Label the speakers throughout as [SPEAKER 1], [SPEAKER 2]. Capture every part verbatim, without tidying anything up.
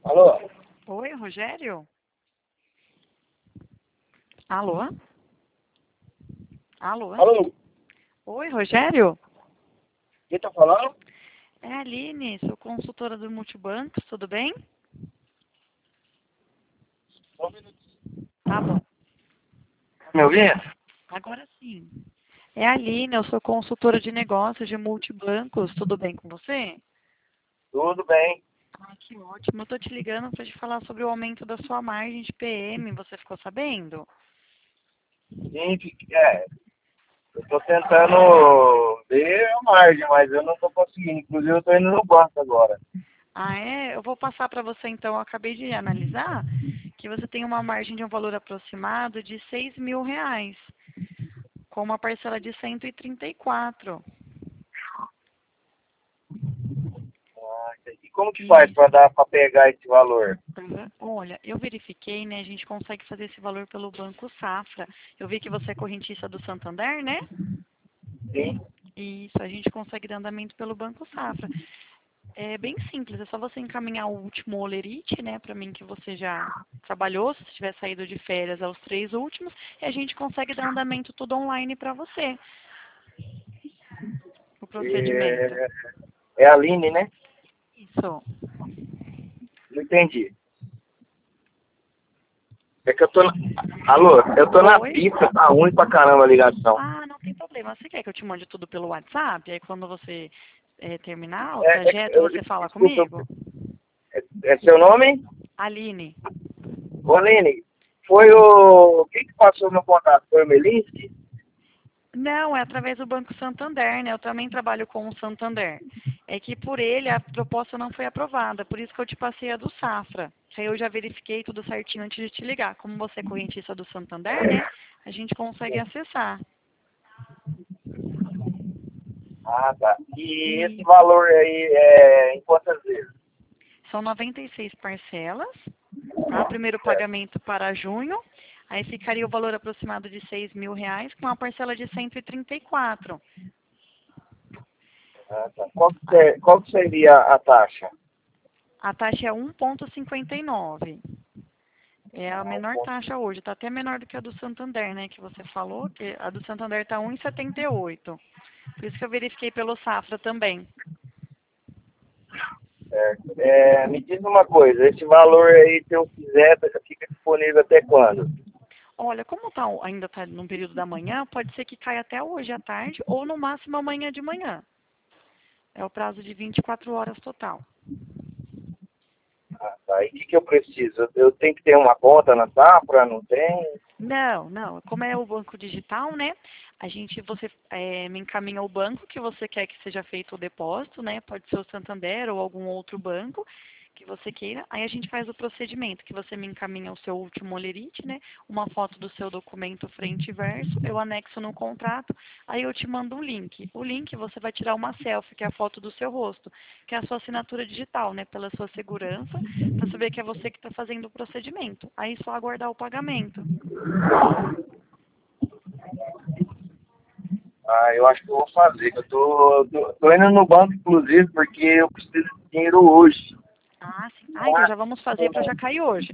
[SPEAKER 1] Alô?
[SPEAKER 2] Oi, Rogério? Alô? Alô?
[SPEAKER 1] Alô?
[SPEAKER 2] Oi, Rogério?
[SPEAKER 1] Quem tá falando?
[SPEAKER 2] É a Aline, sou consultora do Multibancos, tudo bem?
[SPEAKER 1] Só um minutinho.
[SPEAKER 2] Tá bom.
[SPEAKER 1] Tá me ouvindo?
[SPEAKER 2] Agora sim. É a Aline, eu sou consultora de negócios de multibancos, tudo bem com você?
[SPEAKER 1] Tudo bem.
[SPEAKER 2] Ah, que ótimo. Eu tô te ligando para te falar sobre o aumento da sua margem de P M, você ficou sabendo?
[SPEAKER 1] Sim, fique- é. Eu tô tentando ver a margem, mas eu não tô conseguindo. Inclusive, eu tô indo no banco agora.
[SPEAKER 2] Ah, é? Eu vou passar para você então, eu acabei de analisar que você tem uma margem de um valor aproximado de seis mil reais, com uma parcela de cento e trinta e quatro.
[SPEAKER 1] Ah, e como que faz
[SPEAKER 2] E,
[SPEAKER 1] para dar para pegar esse valor?
[SPEAKER 2] uhum. Olha, eu verifiquei, né? A gente consegue fazer esse valor pelo Banco Safra. Eu vi que você é correntista do Santander, né?
[SPEAKER 1] Sim.
[SPEAKER 2] Isso, a gente consegue dar andamento pelo Banco Safra. É bem simples, é só você encaminhar o último olerite, né, para mim que você já trabalhou, se tiver saído de férias aos três últimos, e a gente consegue dar andamento tudo online para você, o procedimento.
[SPEAKER 1] É, é a Aline, né?
[SPEAKER 2] Isso.
[SPEAKER 1] Não entendi. É que eu tô na... Alô? Eu tô na
[SPEAKER 2] Oi?
[SPEAKER 1] pista, tá ruim pra caramba a ligação.
[SPEAKER 2] Ah, não tem problema. Você quer que eu te mande tudo pelo WhatsApp? Aí quando você eh, terminar o
[SPEAKER 1] É, é que
[SPEAKER 2] trajeto,
[SPEAKER 1] eu,
[SPEAKER 2] você fala
[SPEAKER 1] desculpa,
[SPEAKER 2] comigo?
[SPEAKER 1] eu- é, é seu nome?
[SPEAKER 2] Aline.
[SPEAKER 1] Ô, Aline, foi o... Quem que passou meu contato? Foi o Melinski?
[SPEAKER 2] Não, é através do Banco Santander, né? Eu também trabalho com o Santander. É que por ele a proposta não foi aprovada, por isso que eu te passei a do Safra. Que aí eu já verifiquei tudo certinho antes de te ligar. Como você é correntista do Santander, né? A gente consegue acessar.
[SPEAKER 1] Ah, tá. E esse
[SPEAKER 2] E
[SPEAKER 1] valor aí é em quantas vezes?
[SPEAKER 2] são noventa e seis parcelas, tá? Primeiro
[SPEAKER 1] Certo.
[SPEAKER 2] pagamento para junho. Aí ficaria o valor aproximado de seis mil reais com uma parcela de cento e trinta e quatro.
[SPEAKER 1] Ah, tá. Qual, que ser- qual que seria a taxa?
[SPEAKER 2] A taxa é um vírgula cinquenta e nove. É a
[SPEAKER 1] Ah, um
[SPEAKER 2] menor
[SPEAKER 1] ponto.
[SPEAKER 2] taxa hoje, está até menor do que a do Santander, né? Que você falou, que a do Santander está um vírgula setenta e oito. Por isso que eu verifiquei pelo Safra também.
[SPEAKER 1] Certo. É, me diz uma coisa, esse valor aí, se eu quiser, fica disponível até quando?
[SPEAKER 2] Olha, como tá, ainda está no período da manhã, pode ser que caia até hoje à tarde ou no máximo amanhã de manhã. É o prazo de vinte e quatro horas total.
[SPEAKER 1] Ah, tá. E o que, que eu preciso? Eu tenho que ter uma conta na Safra? Não tem?
[SPEAKER 2] Não, não. Como é o banco digital, né? A gente, você é, me encaminha o banco que você quer que seja feito o depósito, né? Pode ser o Santander ou algum outro banco que você queira. Aí a gente faz o procedimento, que você me encaminha o seu último olerite, né? Uma foto do seu documento frente e verso, eu anexo no contrato, aí eu te mando um link. O link você vai tirar uma selfie, que é a foto do seu rosto, que é a sua assinatura digital, né? Pela sua segurança, para saber que é você que está fazendo o procedimento. Aí só aguardar o pagamento.
[SPEAKER 1] Ah, eu acho que eu vou fazer. Eu tô, tô, tô indo no banco, inclusive, porque eu preciso de dinheiro hoje.
[SPEAKER 2] Ah, sim. Ah, então já vamos fazer para já cair hoje.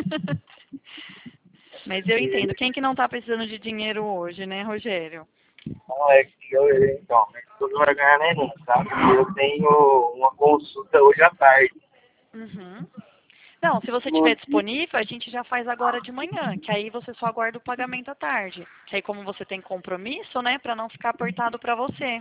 [SPEAKER 2] Mas eu entendo. Quem que não está precisando de dinheiro hoje, né, Rogério?
[SPEAKER 1] Não é que eu, então, né, que não vai ganhar nenhum, sabe? Eu tenho uma consulta hoje à tarde.
[SPEAKER 2] Uhum. Não, se você tiver
[SPEAKER 1] Inclusive,
[SPEAKER 2] disponível, a gente já faz agora de manhã, que aí você só aguarda o pagamento à tarde. Que aí como você tem compromisso, né, para não ficar apertado para você.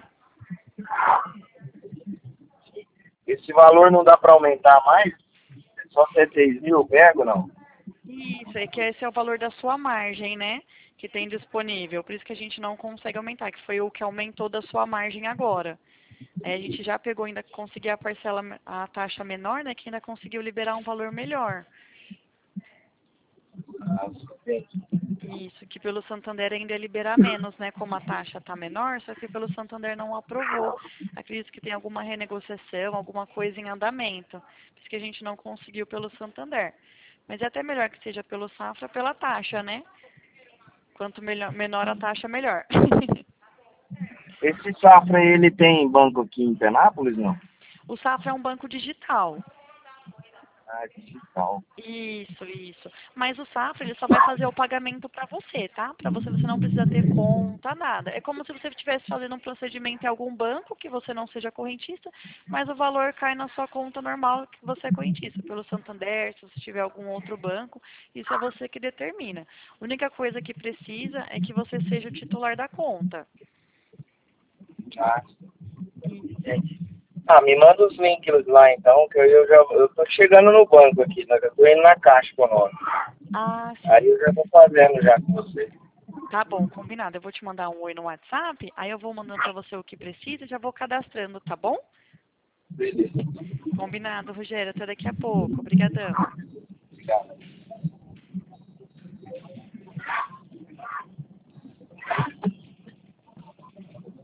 [SPEAKER 1] esse valor não dá para aumentar mais? É só até seis mil eu pego, não?
[SPEAKER 2] Isso, é que esse é o valor da sua margem, né, que tem disponível. Por isso que a gente não consegue aumentar, que foi o que aumentou da sua margem agora. Aí a gente já pegou, ainda conseguiu a parcela, a taxa menor, né, que ainda conseguiu liberar um valor melhor.
[SPEAKER 1] Ah, sim.
[SPEAKER 2] Isso, que pelo Santander ainda ia liberar menos, né? Como a taxa está menor, só que pelo Santander não aprovou. Acredito que tem alguma renegociação, alguma coisa em andamento. Por isso que a gente não conseguiu pelo Santander. Mas é até melhor que seja pelo Safra, pela taxa, né? Quanto melhor, menor a taxa, melhor.
[SPEAKER 1] Esse Safra, ele tem banco aqui em Penápolis, não?
[SPEAKER 2] O Safra é um banco digital.
[SPEAKER 1] Ah, digital.
[SPEAKER 2] Isso, isso. Mas o Safra, ele só vai fazer o pagamento para você, tá? Para você, você não precisa ter conta, nada. É como se você estivesse fazendo um procedimento em algum banco, que você não seja correntista, mas o valor cai na sua conta normal, que você é correntista. Pelo Santander, se você tiver algum outro banco, isso é você que determina. A única coisa que precisa é que você seja o titular da conta.
[SPEAKER 1] Ah,
[SPEAKER 2] Isso.
[SPEAKER 1] entendi. Ah, me manda os links lá então, que eu já eu tô chegando no banco aqui, né? Eu tô indo na caixa com o nome.
[SPEAKER 2] Ah,
[SPEAKER 1] Aí
[SPEAKER 2] sim.
[SPEAKER 1] eu já tô fazendo já com você.
[SPEAKER 2] Tá bom, combinado. Eu vou te mandar um oi no WhatsApp, aí eu vou mandando para você o que precisa e já vou cadastrando, tá bom?
[SPEAKER 1] Beleza.
[SPEAKER 2] Combinado, Rogério. Até daqui a pouco. Obrigadão.